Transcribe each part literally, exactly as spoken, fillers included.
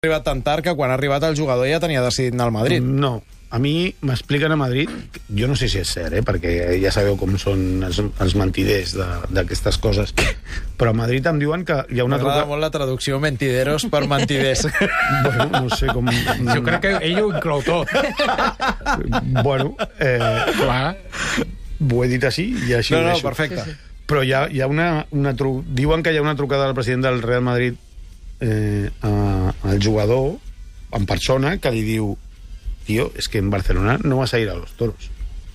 Ha arribat tan tard que quan ha arribat el jugador ja tenia decidit anar al Madrid. No, a mi m'expliquen a Madrid, jo no sé si és cert, eh, perquè ja sabeu com són els, els mentiders d'aquestes coses, però a Madrid em diuen que hi ha una M'agrada truca... molt la traducció mentideros per mentiders. Bueno, no sé com... Jo crec que ell ho inclou tot. Bueno, eh, Clar. ho he dit així i així No, ho no, deixo. perfecte. Però hi ha, hi ha una, una tru... diuen que hi ha una trucada del president del Real Madrid eh, a, al jugador en persona que li diu: tío, es que en Barcelona no vas a ir a los toros.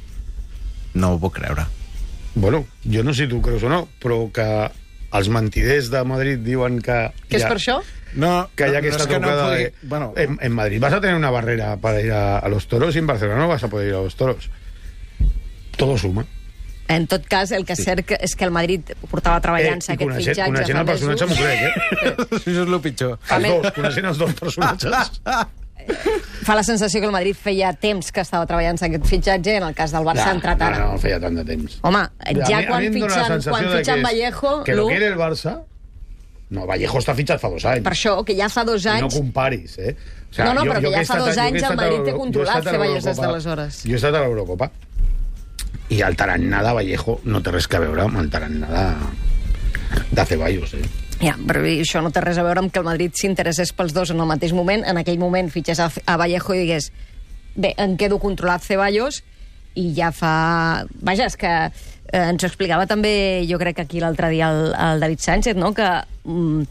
No ho puc creure. Bueno, jo no sé si tu creus o no, però que els mentiders de Madrid diuen que... Que és ja, per això? No, que hi ha no, aquesta no és que no trucada pugui... de... Bueno, en, en Madrid vas a tener una barrera para ir a, a los toros y en Barcelona no vas a poder ir a los toros. Todo suma. En tot cas, el que és cert que és que el Madrid portava treballant-se Eh, i aquest coneixent, fitxatge coneixent el personatge m'ho crec, eh? això és el pitjor. Els dos, coneixent els dos personatges. Fa la sensació que el Madrid feia temps que estava treballant-se aquest fitxatge, en el cas del Barça ha entrat no, ara. no, no feia tant de temps. Home, A mi- ja a quan mi em dóna la fitxen, sensació quan de fitxen que és- Vallejo... Que lo l'u- quiere el Barça... No, Vallejo està fitxat fa dos anys. Per això, que ja fa dos No anys... comparis, eh? O No, no, però que ja he fa estat- dos jo que he anys el estat a Madrid té l'Euro- controlat jo he estat a Ceballos des l'Eurocopa. d'aleshores. Jo he estat a l'Eurocopa i el tarannà de Vallejo no té res a veure amb el tarannà de, de Ceballos, eh? Ja, però això no té res a veure amb que el Madrid s'interessés pels dos en el mateix moment, en aquell moment fitxés a, a Vallejo i digués: bé, em quedo controlat Ceballos, i ja fa... Vaja, és que eh, ens ho explicava també, jo crec que aquí l'altre dia el, el David Sánchez, no?, que mm,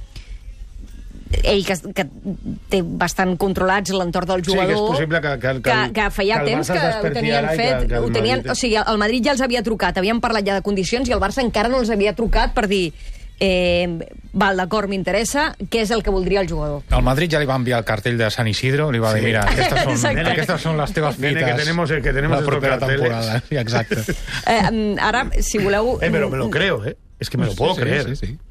ell que, que té bastant controlats l'entorn del Sí, que és jugador, possible que- que- que que, el- que feia que el temps Barça que es ho desperti tenien ara i fet, que- que el ho tenien, Madrid- o sigui, el Madrid ja els havia trucat, havien parlat ja de condicions i el Barça encara no els havia trucat per dir: eh, val, d'acord, m'interessa, què és el que voldria el jugador. Al Madrid ja li va enviar el cartell de San Isidro, li va dir: mira, aquestes són, Exacte. aquestes són les teves Nene, fites que tenemos- que tenemos la estos propera carteles. temporada. Sí, exacte. Eh, ara, si voleu... Eh, pero me lo creo, eh? Es que me lo puedo Sí, sí, creer. sí, sí.